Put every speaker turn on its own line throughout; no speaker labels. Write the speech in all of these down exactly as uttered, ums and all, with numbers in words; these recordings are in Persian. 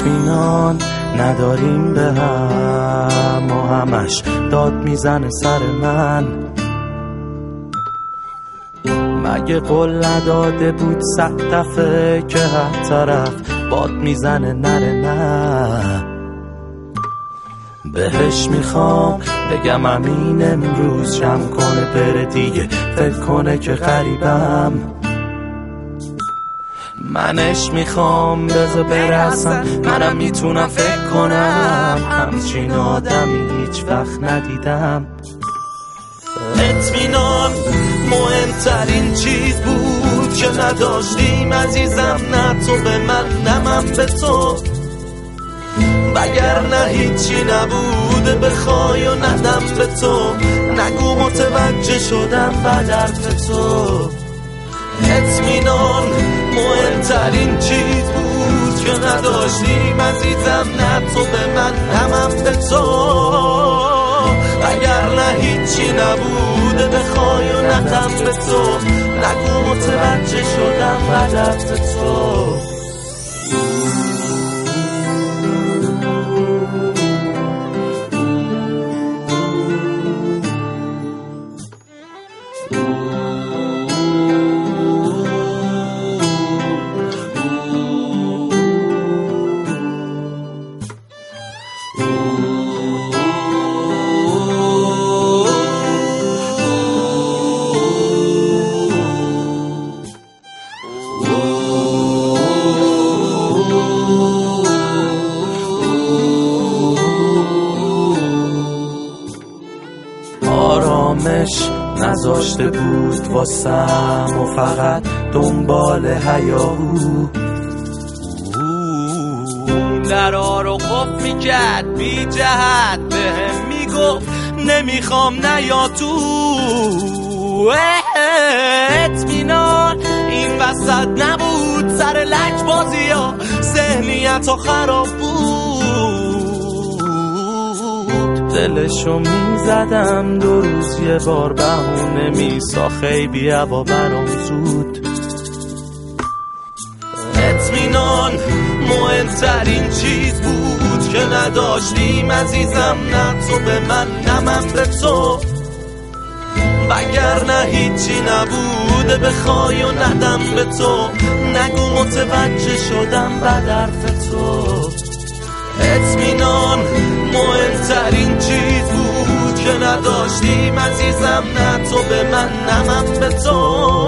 اطمینان نداریم به هم و همش داد میزنه سر من. مگه قول نداده بود صد دفعه که هر طرف باد میزنه نره نه؟ بهش میخوام بگم امین امروز جمع کنه بره دیگه، فکر کنه که غریبم. منش میخوام بذار برسم، منم میتونم فکر کنم همچین آدمی هیچ وقت ندیدم. اطمینان مهمترین چیز بود که نداشتیم عزیزم، نه تو به من نه من به تو، وگرنه هیچی نبوده بخوای و ندم به تو. نگو متوجه شدم بعد حرف تو. اطمینان مهمترین چیز بود که نداشتیم عزیزم، نه تو به من نه من به تو، وگرنه هیچی نبوده بخوای و ندم به تو. نگو متوجه شدم بعد حرف تو. آرامش نذاشته بود واسم و فقط دنبال هیاهو درها رو قفل میکرد بی جهت بهم میگفت نمیخوام نیا تو. اطمینان این وسط نبود سر لج بازی ها، ذهنیت ها خراب بود. دلشو میزدم دو روز یه بار بهونه میسا خیلی هوا برام زود. اطمینان مهمترین چیز بود که نداشتیم عزیزم، نه تو به من نه من به تو، وگرنه هیچی نبوده بخوای و ندم به تو. نگو متوجه شدم بعد حرف تو. اطمینان مهمترین چیز بود که نداشتیم عزیزم، نه تو به من نه من به تو،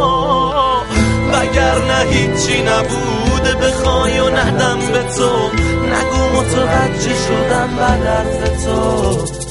وگرنه هیچی نبوده بخوای و ندم به تو. نگو متوجه شدم بعد حرف تو.